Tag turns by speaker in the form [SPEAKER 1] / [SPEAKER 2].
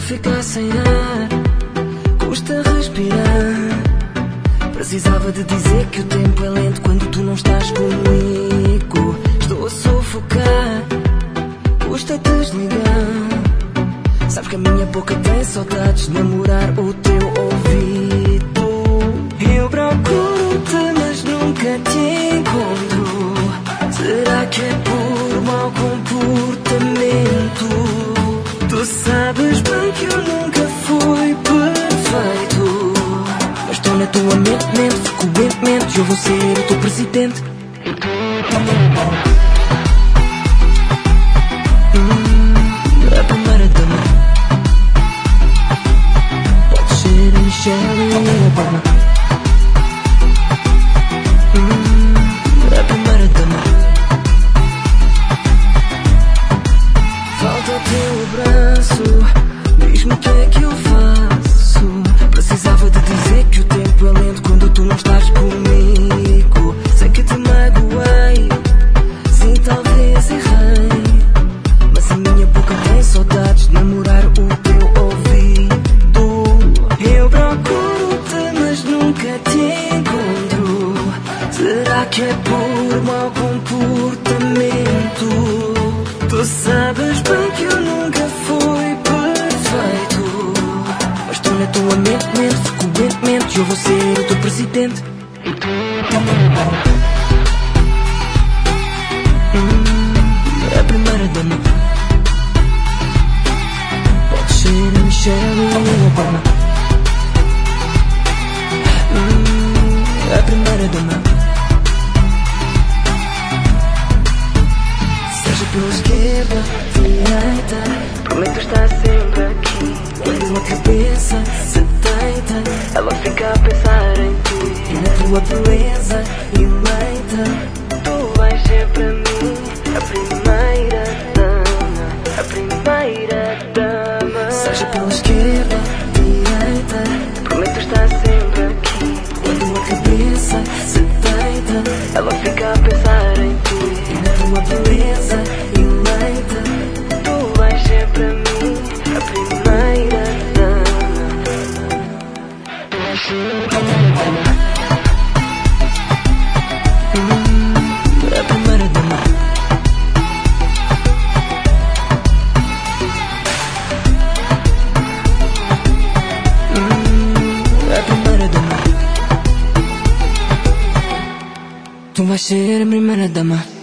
[SPEAKER 1] ficar sem ar, custa respirar. Precisava de dizer que o tempo é lento quando tu não estás comigo. Estou a sufocar, custa desligar. Sabes que a minha boca tem saudades de namorar o teu ouvido. Eu procuro-te, mas nunca te encontro. Será que é por mau comportamento? Tu sabes bem que eu nunca fui perfeito, mas estou na tua mente, frequentemente. Eu vou ser o teu presidente. A primeira dama. Pode ser a Michelle e a Obama. A primeira dama. Falta o teu braço, diz-me o que é que eu faço. Precisava de dizer que o tempo é lento quando tu não estás comigo. Sei que te magoei, sim, talvez errei, mas a minha boca tem saudades de namorar o teu ouvido. Eu procuro-te, mas nunca te encontro. Será que é por mau comportamento? Tu sabes bem que eu nunca fui perfeito, mas estou na tua mente, frequentemente. Eu vou ser o teu presidente. A primeira dama. Pode ser a Michelle ou a Obama. A primeira dama. Seja pela esquerda, direita, prometo estar sempre aqui. Quando a cabeça se deita, ela fica a pensar em ti. E na tua beleza eleita, tu vais ser para mim a primeira dama, a primeira dama. Seja pela esquerda, direita, prometo estar sempre aqui. Quando a cabeça se deita, ela fica a pensar em ti. E na tua beleza eleita, tu vais ser para mim a primeira dama. Tu vais ser a primeira dama. A primeira dama. A primeira dama. Tu vais ser a primeira dama.